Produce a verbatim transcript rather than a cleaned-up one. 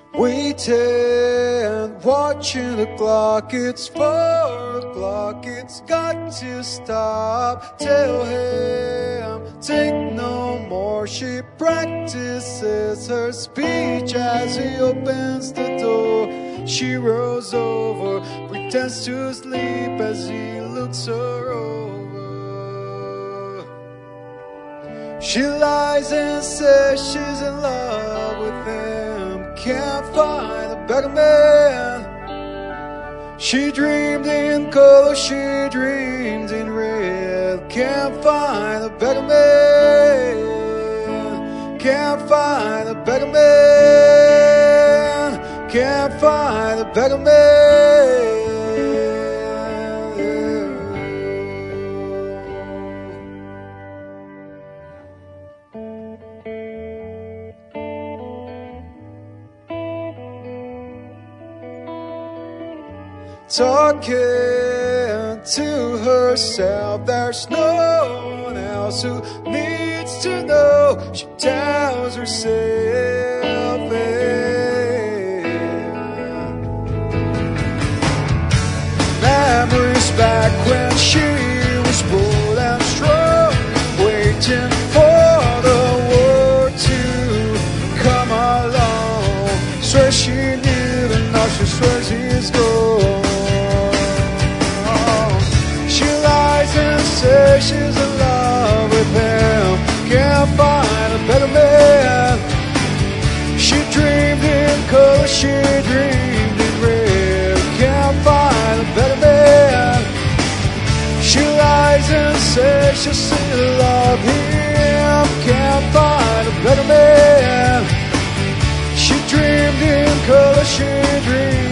Waiting, watching the clock. It's four o'clock, it's got to stop. Tell him, take no more. She practices her speech as he opens the door. She rolls over, pretends to sleep as he looks her over. She lies and says she's in love with him. Can't find a better man. She dreamed in color, she dreamed in red. Can't find a better man. Can't find a better man. Can't find a better man. Talking to herself, there's no one else who needs to know. She tells herself, yeah. Memories back when she was bold and strong, waiting for the war to come along. Swears she knew, and now she swears he's gone. Says she's in love with him. Can't find a better man. She dreamed in color, she dreamed in red. Can't find a better man. She lies and says she'll still love him. Can't find a better man. She dreamed in color, she dreamed